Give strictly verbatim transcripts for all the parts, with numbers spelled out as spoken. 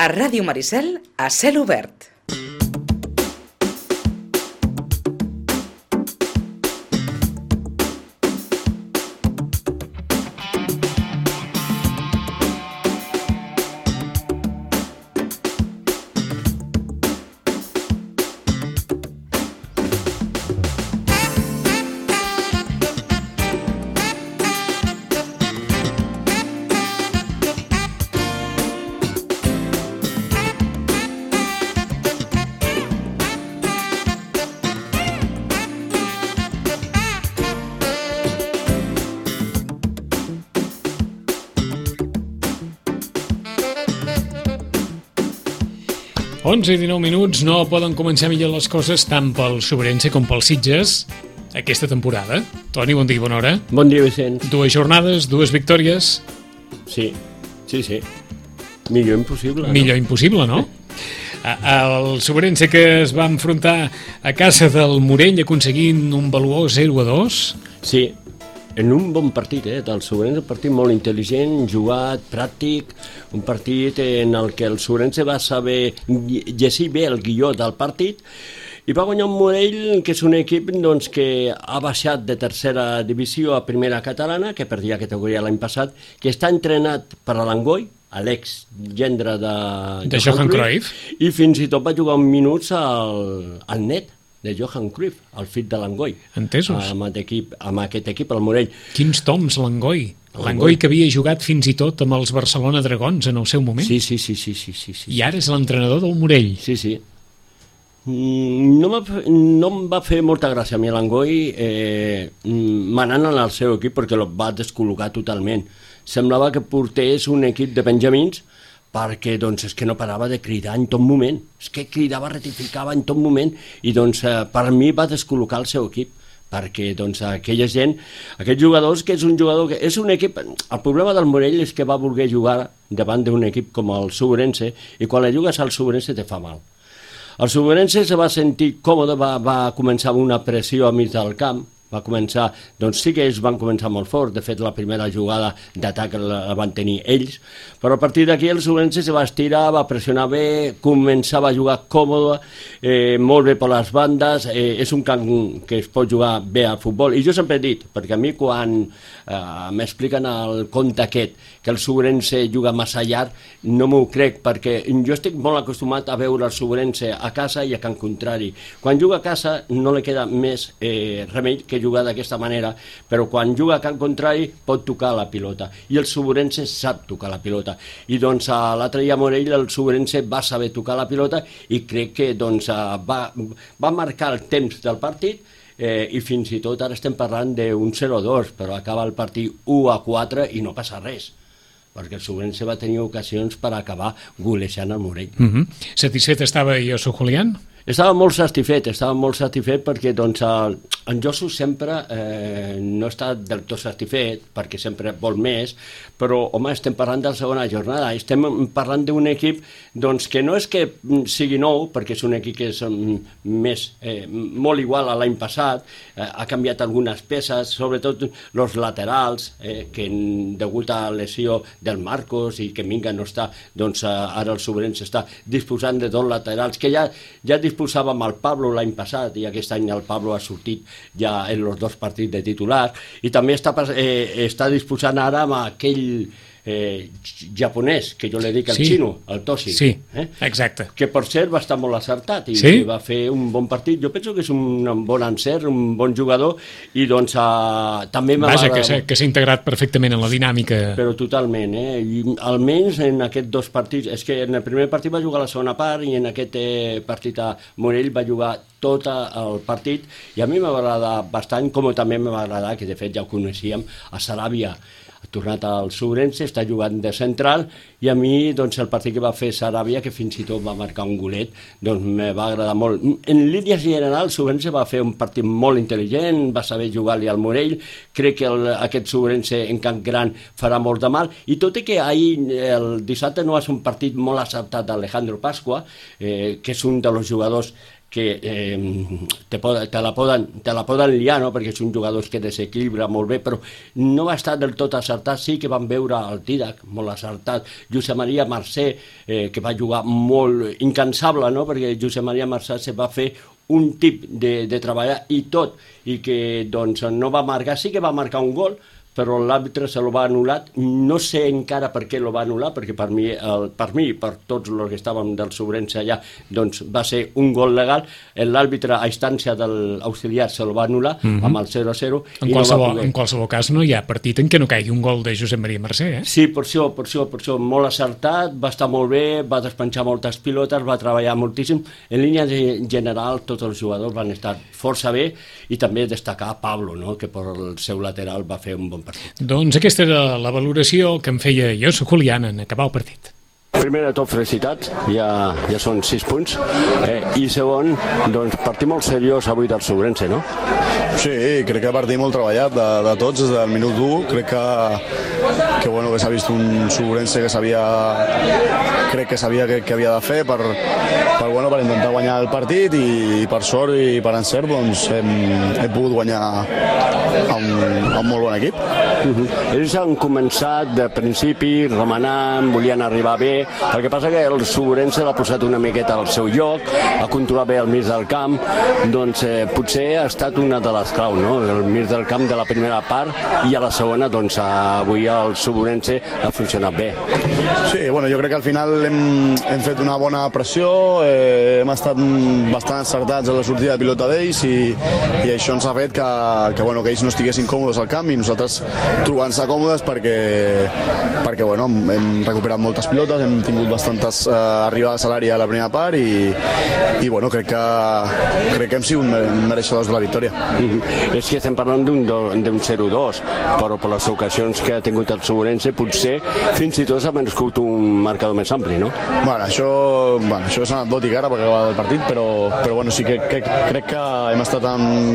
A Ràdio Maricel, a cel obert. onze i dinou minuts, no poden començar millor les coses tant pel Sobrense com pel Sitges aquesta temporada. Toni, bon dia i bona hora. Bon dia, Vicenç. Dues jornades, dues victòries. Sí, sí, sí. Millor impossible, no? Millor impossible, no? El Sobrense que es va enfrontar a casa del Morell aconseguint un valuós zero a dos. Sí, en un bon partit, eh? El Sobrense, un partit molt intel·ligent, jugat, pràctic, un partit en el que el Sobrense va saber llegir bé el guió del partit i va guanyar un Morell, que és un equip doncs, que ha baixat de tercera divisió a primera catalana, que perdia categoria l'any passat, que està entrenat per a l'Angoi, a l'ex-gendre de, de Johan Cruyff, i fins i tot va jugar uns minuts al, al net de Johan Cruyff, el fill de l'Angoi. Entesos. Amb, equip, amb aquest equip, el Morell. Quins toms, l'Angoi. L'Angoi que havia jugat fins i tot amb els Barcelona Dragons en el seu moment. Sí, sí, sí, sí, sí, sí, sí. I ara és l'entrenador del Morell. Sí, sí. No, no em va fer molta gràcia a mi l'Angoi eh, manant en el seu equip perquè el va descol·locar totalment. Semblava que portés un equip de benjamins perquè doncs, és que no parava de cridar en tot moment. És que cridava, ratificava en tot moment i doncs, eh, per mi va descol·locar el seu equip perquè doncs, aquella gent, aquests jugadors que és un jugador que és un equip, el problema del Morell és que va voler jugar davant d'un equip com el Sobrense i quan la jugues al Sobrense te fa mal. El Sobrense se va sentir còmode, va, va començar amb una pressió a mig del camp, va començar, doncs sí que ells van començar molt fort, de fet la primera jugada d'atac la van tenir ells, però a partir d'aquí el Sobrense se va estirar, va pressionar bé, començava a jugar còmode, eh, molt bé per les bandes, eh, és un camp que es pot jugar bé al futbol, i jo sempre he dit, perquè a mi quan eh, m'expliquen el conte aquest, que el Sobrense juga massa llarg, no m'ho crec, perquè jo estic molt acostumat a veure el Sobrense a casa i a camp contrari. Quan juga a casa no li queda més eh, remei que jugar d'aquesta manera, però quan juga a camp contrari pot tocar la pilota, i el Sobrense sap tocar la pilota, i doncs a l'altre dia a Morell el Sobrense va saber tocar la pilota i crec que doncs va, va marcar el temps del partit, eh, i fins i tot ara estem parlant d'un zero a dos, però acaba el partit u a quatre i no passa res, perquè el Sobrense va tenir ocasions per acabar golejant el Morell. Mm-hmm. Satisfet estava Josu Julián? Estava molt satisfet, estava molt satisfet perquè doncs, el, en Josu sempre eh, no està del tot satisfet, perquè sempre vol més, però home, estem parlant de la segona jornada, estem parlant d'un equip doncs, que no és que sigui nou, perquè és un equip que és més, eh, molt igual a l'any passat, eh, ha canviat algunes peces, sobretot els laterals, eh, que degut a la lesió del Marcos i que Minga no està, doncs ara el Sobrense està disposant de dos laterals, que ja, ja disposava amb el Pablo l'any passat i aquest any el Pablo ha sortit ja en els dos partits de titular i també està, eh, està disposant ara amb aquell eh, japonès, que jo li dic el sí. xino, el Toshi, sí, eh? exacte, que per cert va estar molt acertat i sí? va fer un bon partit. Jo penso que és un bon encert, un bon jugador i doncs uh, també m'ha Vaja, que s'ha, que s'ha integrat perfectament en la dinàmica. Però totalment, eh? I almenys en aquests dos partits, és que en el primer partit va jugar la segona part i en aquest eh, partit a Morell va jugar tot el partit i a mi m'ha agradat bastant, com també m'ha agradat, que de fet ja ho coneixíem, a Saràbia. Ha tornat al Sobrense, està jugant de central i a mi doncs, el partit que va fer Saràbia, que fins i tot va marcar un golet, doncs me va agradar molt. En línies generals, el Sobrense va fer un partit molt intel·ligent, va saber jugar-li al Morell, crec que el, aquest Sobrense en camp gran farà molt de mal, i tot i que ahir, el dissabte no va ser un partit molt acceptat d'Alejandro Pasqua, eh, que és un dels jugadors que eh, te, poden, te, la poden, te la poden liar, no? Perquè són jugadors que desequilibra molt bé, però no va estar del tot acertat. Sí que van veure el Dídac molt acertat, Josep Maria Mercè, eh, que va jugar molt incansable, no? Perquè Josep Maria Mercè se va fer un tip de, de treballar i tot, i que doncs no va marcar, sí que va marcar un gol, però l'àrbitre se lo va anul·lar. No sé encara per què lo va anul·lar, perquè per mi, el, per mi i per tots els que estàvem del Sobrense allà, doncs va ser un gol legal. L'àrbitre, a instància de l'auxiliar, se lo va anul·lar mm-hmm. amb el zero a zero. En, i qualsevol, no va en qualsevol cas no hi ha partit en què no caigui un gol de Josep Maria Mercè, eh? Sí, per això, per això, per això, molt acertat, va estar molt bé, va despenjar moltes pilotes, va treballar moltíssim. En línia general, tots els jugadors van estar força bé, i també destacar Pablo, no? Que per el seu lateral va fer un bon partit. Doncs aquesta era la valoració que em feia jo, soc Julián, en acabar el partit. Primer de tot, felicitats, ja, ja són sis punts, eh, i segon, doncs partit molt seriós avui del Sobrense, no? Sí, crec que partit molt treballat de, de tots des del minut u. Crec que, que, bueno, que s'ha vist un Sobrense que sabia, crec que sabia que, que havia de fer per, per, bueno, per intentar guanyar el partit, i, i per sort i per encert doncs, hem, hem pogut guanyar amb, amb molt bon equip. Uh-huh. Ells han començat de principi remenant, volien arribar bé. El que passa que el Sobrense l'ha posat una miqueta al seu lloc, ha controlat bé el mig del camp, doncs eh, potser ha estat una de les claus, no? El mig del camp de la primera part, i a la segona, doncs avui el Sobrense ha funcionat bé. Sí, bueno, jo crec que al final hem, hem fet una bona pressió, eh, hem estat bastant encertats a la sortida de pilota d'ells, i, i això ens ha fet que, que, bueno, que ells no estiguessin còmodes al camp i nosaltres trobant-se còmodes, perquè, perquè bueno, hem recuperat moltes pilotes, hem tingut bastantes eh, arribades a l'àrea a la primera part, i, i bueno, crec que, crec que hem sigut mereixedors de la victòria. Mm-hmm. És que estem parlant d'un zero dos, però per les ocasions que ha tingut el Sobrense potser fins i tot s'ha merescut un marcador més ampli, no? Bueno, això, bueno, això és anecdòtic ara perquè acaba el partit, però, però bueno, sí que, que crec que hem estat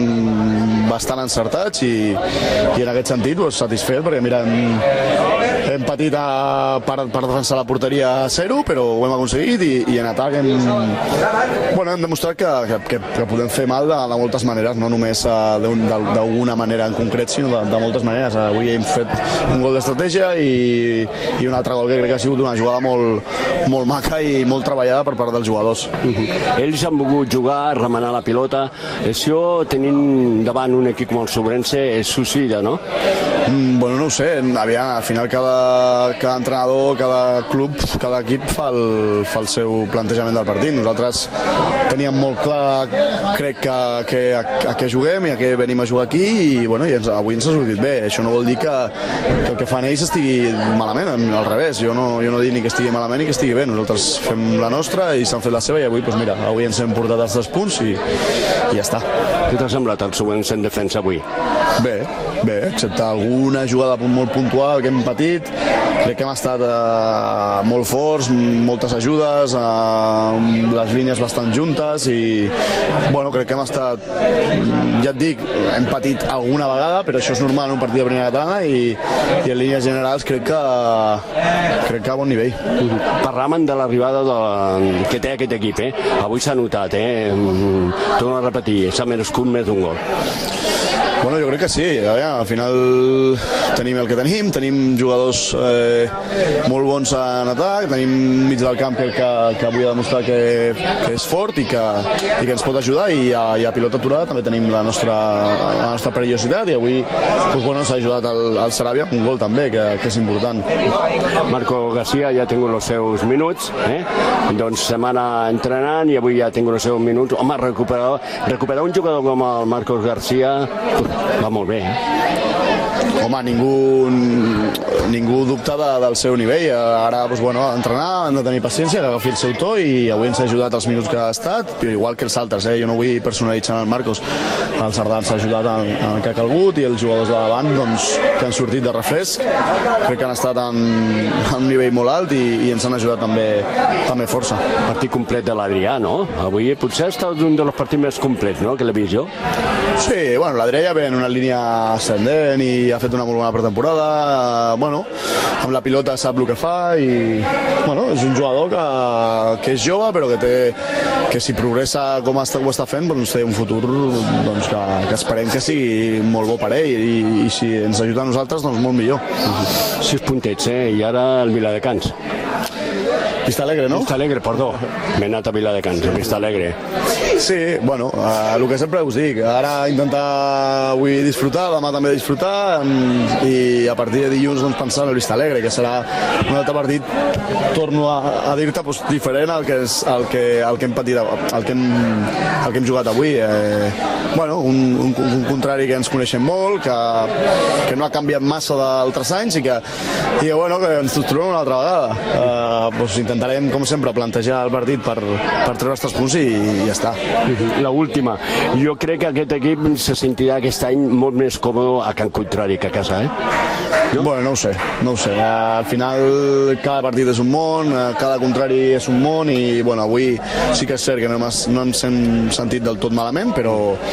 en, bastant encertats, i, i en aquest sentit pues, satisfet, perquè mira, hem, hem patit a, per, per defensar la porteria a zero, però ho hem aconseguit, i, i en atac hem, bueno, hem demostrat que, que, que podem fer mal de, de moltes maneres, no només d'alguna manera en concret, sinó de, de moltes maneres. Avui hem fet un gol d'estratègia i, i un altre gol que crec que ha sigut una jugada molt, molt maca i molt treballada per part dels jugadors. Uh-huh. Ells han volgut jugar, remenar la pilota. Això, tenint davant un equip com el Sobrense, és suïcida, no? Mm, bueno, no ho sé. Aviam, al final cada, cada entrenador, cada club, cada equip fa el, fa el seu plantejament del partit. Nosaltres teníem molt clar, crec, que, que a, a què juguem i a què venim a jugar aquí, i, bueno, i ens, avui ens ha sortit bé. Això no vol dir que, que el que fan ells estigui malament, al revés. Jo no, jo no dic ni que estigui malament ni que estigui bé. Nosaltres fem la nostra, i s'han fet la seva, i avui, doncs mira, avui ens hem portat els tres punts, i, i ja està. Què t'ha semblat el Sobrense en defensa avui? Bé, bé, excepte alguna jugada molt puntual que hem patit. Crec que hem estat eh, molt forts, moltes ajudes, eh, les línies bastant juntes, i bueno, crec que hem estat, ja et dic, hem patit alguna vegada, però això és normal en un partit de primera catalana, i, i en línies generals crec que crec que a bon nivell. Parlàvem de l'arribada de, que té aquest equip, eh? Avui s'ha notat, eh? Torno a repetir, s'ha merescut més d'un gol. Bueno, jo crec que sí. Al final tenim el que tenim, tenim jugadors eh, molt bons en atac, tenim mig del camp que, que, que avui ha demostrat que, que és fort i que, i que ens pot ajudar, i a, i a pilota aturada també tenim la nostra, la nostra perillositat, i avui pues, bueno, s'ha ajudat el, el Saràbia amb un gol també, que, que és important. Marco García ja ha tingut els seus minuts, eh? Doncs setmana entrenant, i avui ja ha tingut els seus minuts. Home, recuperar, recuperar un jugador com el Marcos García va molt bé, eh? Home, ningú, ningú dubta de, del seu nivell. Ara, doncs, bueno, ha d'entrenar, han de tenir paciència, que agafi el seu to, i avui ens ha ajudat els minuts que ha estat, però igual que els altres, eh? Jo no vull personalitzar el Marcos. El Sardà ens ha ajudat en, en el que ha calgut, i els jugadors de davant, doncs, que han sortit de refresc, crec que han estat en, en un nivell molt alt, i, i ens han ajudat també, també força. Partit complet de l'Adrià, no? Avui potser ha estat un dels partits més complets, no?, que l'he vist jo. Sí, bueno, l'Adrià ja ve en una línia ascendent i ha fet una molt bona pretemporada. Bueno, bueno, amb la pilota sap el que fa i, bueno, és un jugador que, que és jove però que té, que si progressa com està, ho està fent, doncs té un futur doncs, que, que esperem que sigui molt bo per ell i, i si ens ajuda a nosaltres, doncs molt millor. Sis puntets, eh? I ara el Viladecans. Vista Alegre, no? Vista Alegre, perdó. M'he anat a Viladecans, a Vista Alegre. Sí, bueno, eh, el que sempre us dic, ara intentar avui disfrutar, demà també disfrutar i a partir de dilluns doncs, pensar en el Vista Alegre, que serà un altre partit, torno a, a dir-te, doncs, diferent al que, és, al que, al que hem patit, al que hem, al que hem jugat avui. Eh, bueno, un, un, un contrari que ens coneixem molt, que, que no ha canviat massa d'altres anys i que, i que, bueno, que ens trobem una altra vegada. Eh, doncs intentarem, com sempre, plantejar el partit per, per treure els tres punts i, i ja està. La última, jo crec que aquest equip se sentirà aquest any molt més còmode a Can Contrari que a casa, eh? No? Bueno, no ho sé, no ho sé. Al final cada partit és un món, cada contrari és un món i bueno, avui sí que és cert que no, hem, no ens hem sentit del tot malament, però,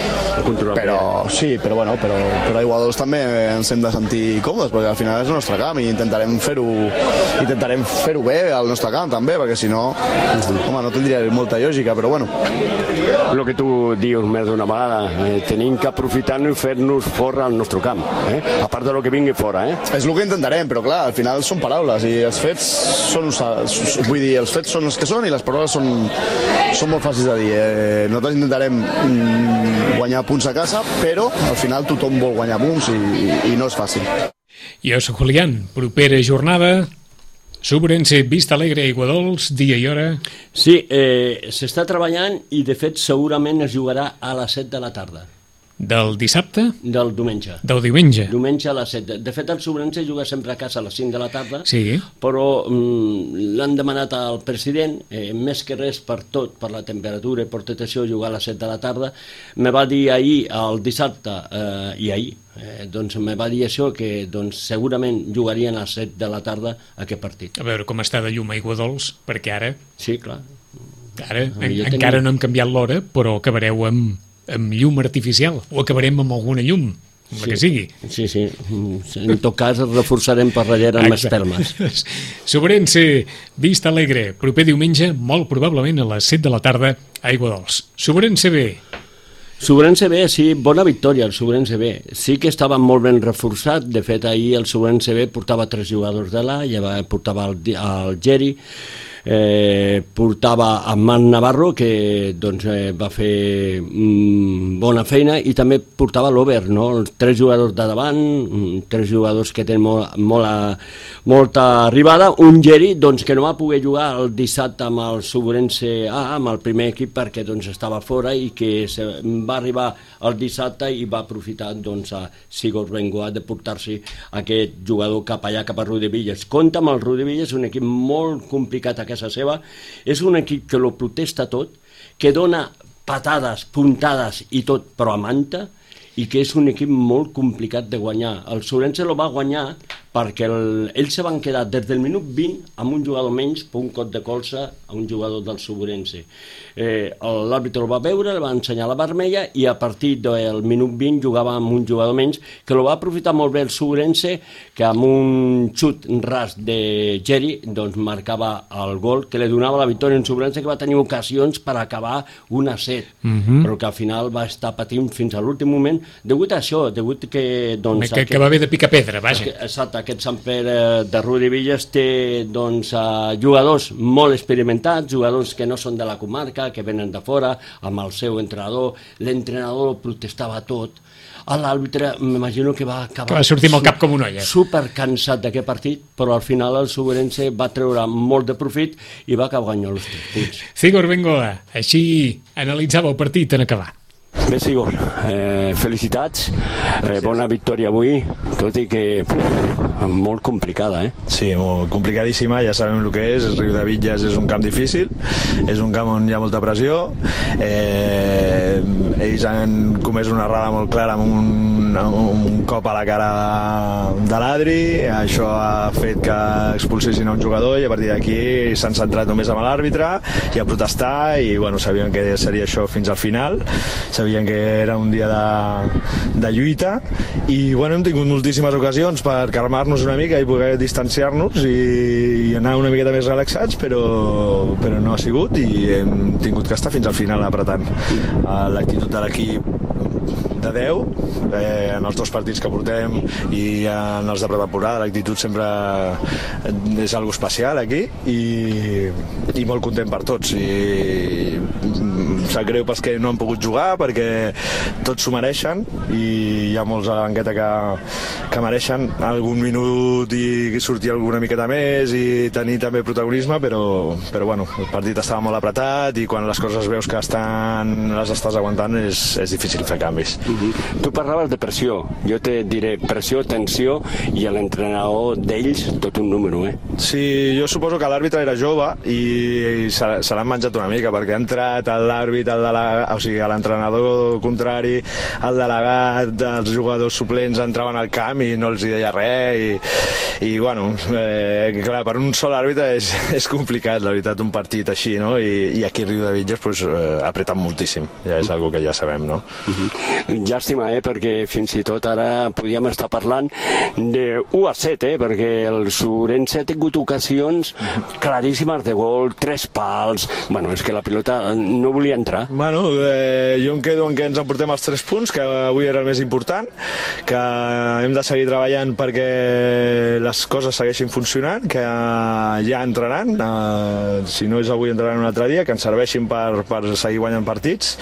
però sí, però bueno, però, però a Iguadols també ens hem de sentir còmodes perquè al final és el nostre camp i intentarem fer-ho intentarem fer-ho bé al nostre camp també, perquè si no, home, no tindria molta lògica, però bueno. El que tu dius més d'una vegada, eh, tenim que aprofitar-nos i fer-nos fora al nostre camp, eh? A part de lo que vingui fora, eh? És el que intentarem, però clar, al final són paraules i els fets són, vull dir, els fets són els que són i les paraules són, són molt fàcils de dir. Eh, nosaltres intentarem mm, guanyar punts a casa, però al final tothom vol guanyar punts i, i, i no és fàcil. Jo soc Julián, propera jornada, Subrense, Vista Alegre, Iguadols, dia i hora. Sí, eh, s'està treballant i de fet segurament es jugarà a les set de la tarda. Del dissabte? Del diumenge. Del diumenge. Diumenge a les set. De fet, el Subrense juga sempre a casa a les cinc de la tarda, sí. Però mm, l'han demanat al president, eh, més que res per tot, per la temperatura i per tot això, jugar a les set de la tarda. Me va dir ahir, el dissabte, eh, i ahir, eh, doncs me va dir això, que doncs, segurament jugarien a les set de la tarda aquest partit. A veure com està de llum a Iguadols, perquè ara... Sí, clar. Ara, en, encara no hem canviat l'hora, però acabareu amb... amb llum artificial, o acabarem amb alguna llum, amb sí, la que sigui. Sí, sí, en tot cas reforçarem per darrere amb més pelmes. Subrense, Vista Alegre, proper diumenge, molt probablement a les set de la tarda, a Iguadols. Subrense B. Subrense B, sí, bona victòria el Subrense B. Sí que estava molt ben reforçat, de fet ahir el Subrense B portava tres jugadors de l'A, ja portava el, el Geri, Eh, portava a Marc Navarro, que doncs, eh, va fer mm, bona feina, i també portava l'Over, no? Els tres jugadors de davant, mm, tres jugadors que tenen molt, molt a, molta arribada, un Geri doncs, que no va poder jugar el dissabte amb el Subrense A, amb el primer equip, perquè doncs, estava fora i que se, va arribar el dissabte i va aprofitar doncs, a Sigurd Bengoa de portar-se aquest jugador cap allà, cap a Rodevilles. Compte amb el Rodevilles, un equip molt complicat a casa seva, és un equip que lo protesta tot, que dona patades, puntades i tot, però a manta, i que és un equip molt complicat de guanyar. El Subrense lo va guanyar perquè el, ells se van quedar des del minut vint amb un jugador menys per un cop de colze a un jugador del Subrense. Eh, l'àrbitre el va veure, el va ensenyar la vermella i a partir del minut vint jugava amb un jugador menys, que lo va aprofitar molt bé el Subrense, que amb un xut ras de Geri doncs marcava el gol que li donava la victòria en Subrense, que va tenir ocasions per acabar un a set, uh-huh. però que al final va estar patint fins a l'últim moment degut a això, degut que... Doncs, que, que va haver de picar pedra, vaja. Exacte, aquest Sant Pere de Rodevilles té doncs, uh, jugadors molt experimentats, jugadors que no són de la comarca, que venen de fora, amb el seu entrenador. L'entrenador protestava tot. L'àrbitre, m'imagino que va acabar... Que va sortir amb el cap com una olla. Super cansat d'aquest partit, però al final el Subrense va treure molt de profit i va acabar guanyant els tres punts. Sigurd Bengoa, així analitzava el partit en acabar. Bé, Sigurd, eh, felicitats, eh, bona victòria avui, tot i que puf, molt complicada, eh? Sí, molt complicadíssima, ja sabem el que és, el Riudebitlles és un camp difícil, és un camp on hi ha molta pressió, eh, ells han comès una errada molt clara amb un, amb un cop a la cara de l'Adri, això ha fet que expulsessin a un jugador i a partir d'aquí s'han centrat només amb l'àrbitre i a protestar i bueno, sabíem que seria això fins al final, sabíem veient que era un dia de, de lluita i bueno, hem tingut moltíssimes ocasions per calmar-nos una mica i poder distanciar-nos i, i anar una miqueta més relaxats, però, però no ha sigut i hem tingut que estar fins al final apretant. L'actitud de l'equip de deu, eh, en els dos partits que portem i en els de pretemporada, l'actitud sempre és algo especial aquí i, i molt content per tots i sap greu pels que no han pogut jugar perquè tots s'ho mereixen i hi ha molts a la banqueta que, que mereixen algun minut i sortir alguna miqueta més i tenir també protagonisme, però, però bueno, el partit estava molt apretat i quan les coses veus que estan, les estàs aguantant és, és difícil fer canvis. Mm-hmm. Tu parlaves de pressió, jo te diré pressió, tensió i l'entrenador d'ells tot un número, eh? Sí, jo suposo que l'àrbitre era jove i se, se l'han menjat una mica perquè ha entrat l'àrbitre, el delegat, o sigui, l'entrenador contrari, el delegat, els jugadors suplents entraven al camp i no els hi deia res i, i bueno, eh, clar, per un sol àrbitre és, és complicat, la veritat, un partit així, no? I, i aquí a Riudebitlles pues, eh, apretat moltíssim, ja és algo que ja sabem, no? Uh-huh. Llàstima, eh, perquè fins i tot ara podíem estar parlant de u a set, eh, perquè el Surense ha tingut ocasions claríssimes de gol, tres pals, bueno, és que la pilota no volia entrar. Bueno, eh, jo em quedo en que ens emportem els tres punts, que avui era el més important, que hem de seguir treballant perquè les coses segueixin funcionant, que ja entraran, eh, si no és avui entraran un altre dia, que ens serveixin per, per seguir guanyant partits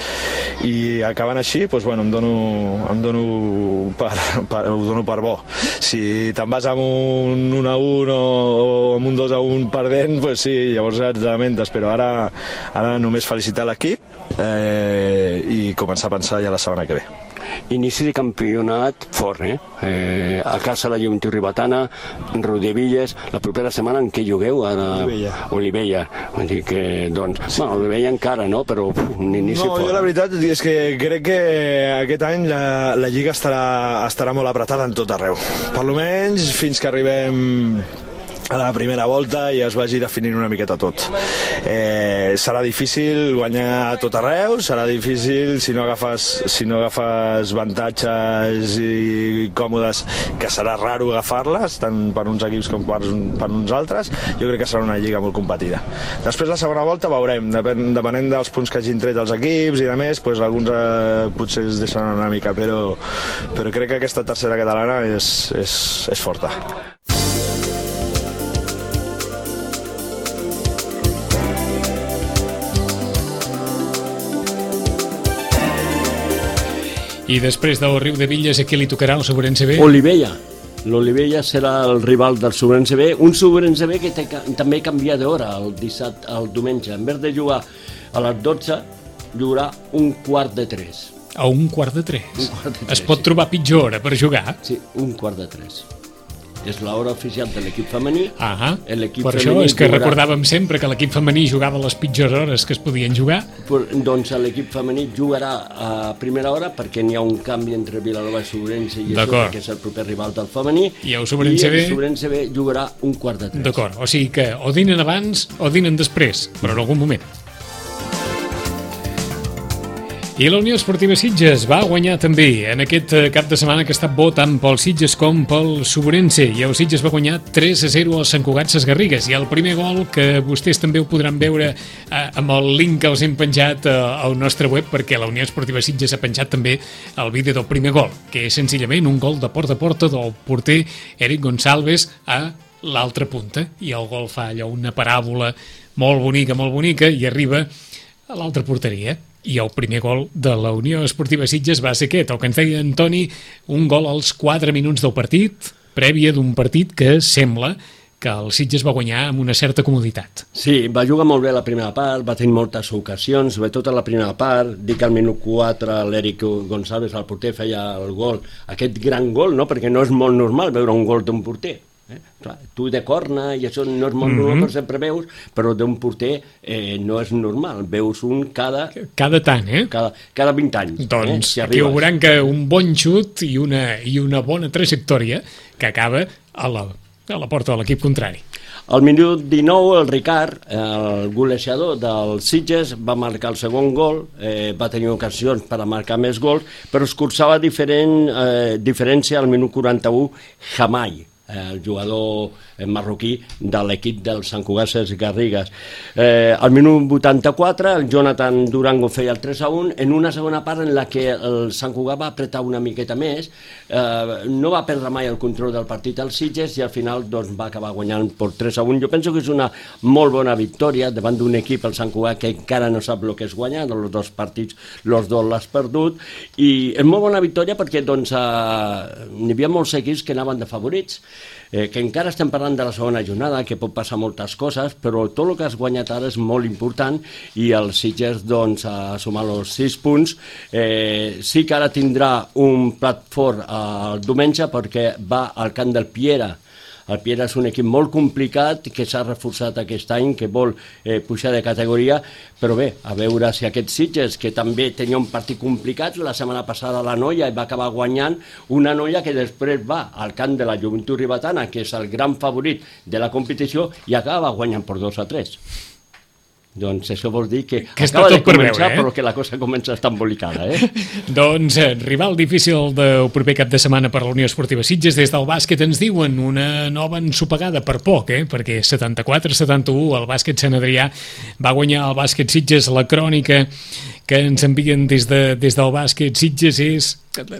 i acabant així, doncs, bueno, em dono, em dono per, per, ho dono per bo. Si te'n vas amb un un a un o, o amb un dos a un perdent, doncs sí, llavors et lamentes, però ara, ara només felicitar l'equip eh, i començar a pensar ja la setmana que ve. Inici de campionat fort, eh? eh a casa la Joventut Ribetana, Riudebitlles, la propera setmana en què jugueu? Ara... Olivella. Olivella. Vull dir que, doncs, bueno, Olivella encara, no? Però uf, un inici no, fort. Jo la veritat és que crec que aquest any la, la Lliga estarà, estarà molt apretada en tot arreu. Per lo menys fins que arribem a la primera volta i es vagi definint una miqueta tot. Eh, serà difícil guanyar a tot arreu, serà difícil si no agafes, si no agafes avantatges i còmodes, que serà raro agafar-les, tant per uns equips com per, per uns altres. Jo crec que serà una lliga molt competida. Després la segona volta veurem, depen, depenent dels punts que hagin tret els equips i de més, doncs alguns eh, potser es deixaran una mica, però, però crec que aquesta tercera catalana és, és, és forta. I després del Riudebitlles, a qui li tocarà el Sobrense B? Olivella. L'Olivella serà el rival del Sobrense B, un Sobrense B que té, també canvia d'hora el dissabte, el diumenge. En vez de jugar a les dotze, jugarà un quart de tres. A un quart de tres? Un quart de tres, es pot sí. trobar pitjor hora per jugar? Sí, un quart de tres. És l'hora oficial de l'equip femení. Ah, per això és que jugarà... recordàvem sempre que l'equip femení jugava a les pitjors hores que es podien jugar. Pues, doncs l'equip femení jugarà a primera hora perquè n'hi ha un canvi entre Vilanova i Sobrense i això, que és el proper rival del femení. I el Sobrense B... I el Sobrense B jugarà un quart de tres. D'acord, o sigui que o dinen abans o dinen després, però en algun moment. I la Unió Esportiva Sitges va guanyar també en aquest cap de setmana que ha estat bo tant pel Sitges com pel Sobrense, i el Sitges va guanyar tres a zero al Sant Cugat Sesgarrigues, i el primer gol, que vostès també ho podran veure eh, amb el link que els hem penjat eh, al nostre web, perquè la Unió Esportiva Sitges ha penjat també el vídeo del primer gol, que és senzillament un gol de porta a porta del porter Eric Gonçalves a l'altra punta, i el gol fa allò una paràbola molt bonica, molt bonica, i arriba a l'altra porteria. I el primer gol de la Unió Esportiva Sitges va ser aquest, el que ens deia Antoni, un gol als quatre minuts del partit, prèvia d'un partit que sembla que el Sitges va guanyar amb una certa comoditat. Sí, va jugar molt bé la primera part, va tenir moltes ocasions, sobretot a la primera part, dic al minut quatre l'Eric Gonçalves, el porter, feia el gol, aquest gran gol, no? Perquè no és molt normal veure un gol d'un porter. Eh? Clar, tu de corna i això no és molt normal, mm-hmm. però sempre veus, però d'un porter eh, no és normal, veus un cada... Cada tant, eh? Cada, cada vint anys. Doncs eh? Si aquí veuran que un bon xut i una, i una bona trajectòria que acaba a la, a la porta de l'equip contrari. Al minut dinou, el Ricard, el golejador del Sitges, va marcar el segon gol, eh, va tenir ocasions per a marcar més gols, però escurçava diferent, eh, diferència al minut quaranta-u Jamai, el jugador marroquí de l'equip del Sant Cugat Sesgarrigues. Eh, al minut vuitanta-quatre el Jonathan Durango feia el tres a un en una segona part en la que el Sant Cugat va apretar una miqueta més, eh, no va perdre mai el control del partit als Sitges i al final doncs, va acabar guanyant per tres a un. Jo penso que és una molt bona victòria davant d'un equip, el Sant Cugat, que encara no sap el que és guanyar, els dos partits, els dos l'has perdut, i és molt bona victòria perquè doncs, eh, n'hi havia molts equips que anaven de favorits, eh, que encara estem parlant de la segona jornada, que pot passar moltes coses, però tot el que has guanyat ara és molt important i el Sitges doncs, ha sumat els sis punts. Eh, sí que ara tindrà un plat fort el diumenge perquè va al camp del Piera. El Piera és un equip molt complicat que s'ha reforçat aquest any, que vol eh, pujar de categoria, però bé, a veure si aquests Sitges, que també tenia un partit complicat, la setmana passada la Noia i va acabar guanyant, una Noia que després va al camp de la Joventut Ribetana, que és el gran favorit de la competició, i acaba guanyant per dos a tres. Doncs això vol dir que, que acaba de començar, veure, eh? però que la cosa comença a estar embolicada. Eh? Doncs eh, rival difícil del proper cap de setmana per la Unió Esportiva Sitges. Des del bàsquet ens diuen una nova ensopegada per poc, eh? Perquè setanta-quatre a setanta-u el bàsquet Sant Adrià va guanyar el bàsquet Sitges. La crònica que ens envien des, de, des del bàsquet Sitges és...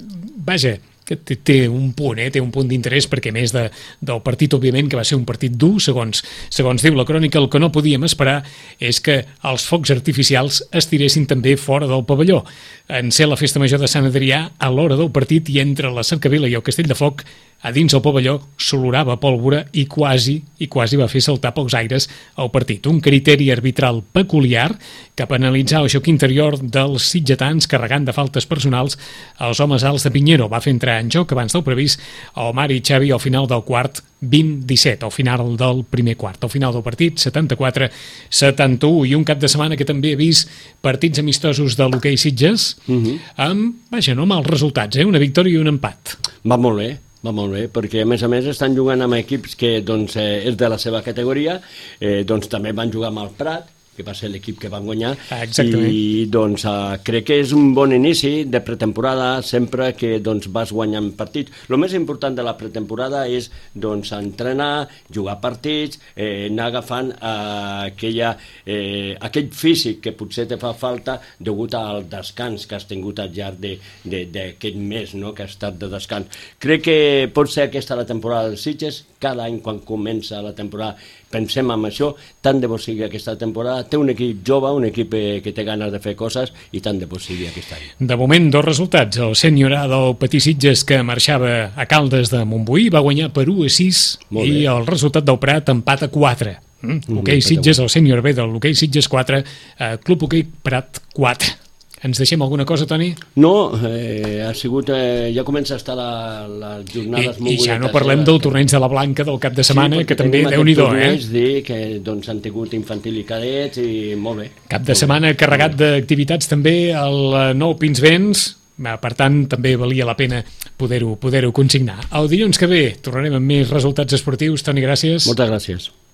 Vaja, que té, té un punt, eh? té un punt d'interès perquè a més de, del partit, òbviament, que va ser un partit dur, segons, segons diu la crònica, el que no podíem esperar és que els focs artificials es tiressin també fora del pavelló. En ser la festa major de Sant Adrià, a l'hora del partit i entre la Cercavila i el Castell de Foc, a dins el pavelló s'olorava pólvora i quasi, i quasi va fer saltar pels aires el partit. Un criteri arbitral peculiar que penalitzar el joc interior dels sitgetans carregant de faltes personals als homes alts de Piñero. Va fer entrar en joc abans del previst a Omar i Xavi al final del quart vint disset, al final del primer quart. Al final del partit, setanta-quatre a setanta-u, i un cap de setmana que també he vist partits amistosos de l'hoquei Sitges, uh-huh. amb, vaja, no mals resultats, eh? Una victòria i un empat. Va molt bé. Va molt bé, perquè a més a més estan jugant amb equips que doncs, eh, és de la seva categoria, eh, doncs també van jugar amb el Prat, que va ser l'equip que van guanyar, ah, i doncs eh, crec que és un bon inici de pretemporada sempre que doncs, vas guanyant partits. El més important de la pretemporada és doncs, entrenar, jugar partits, eh, anar agafant eh, aquella, eh, aquell físic que potser te fa falta degut al descans que has tingut al llarg d'aquest mes, no?, que has estat de descans. Crec que pot ser aquesta la temporada dels Sitges. Cada any quan comença la temporada pensem en això, tant de bo sigui aquesta temporada. Té un equip jove, un equip que té ganes de fer coses i tant de bo sigui aquest any. De moment, dos resultats. El sènior A del Patí Sitges, que marxava a Caldes de Montbui, va guanyar per u a sis, i el resultat del Prat empat a quatre. Mm? Hoquei Sitges, el sènior B del Hoquei Sitges quatre, eh, Club Hoquei Prat quatre. Ens deixem alguna cosa, Toni? No, eh, ha sigut... Eh, ja comença a estar la, les jornades I, I ja no parlem del torneig de la Blanca del cap de setmana, sí, que també, Déu-n'hi-do, eh? Dir que doncs, han tingut infantil i cadets i molt bé. Cap de setmana carregat d'activitats també al nou Pinsbens, per tant també valia la pena poder-ho poder-ho consignar. El dilluns que ve tornarem amb més resultats esportius. Toni, gràcies. Moltes gràcies.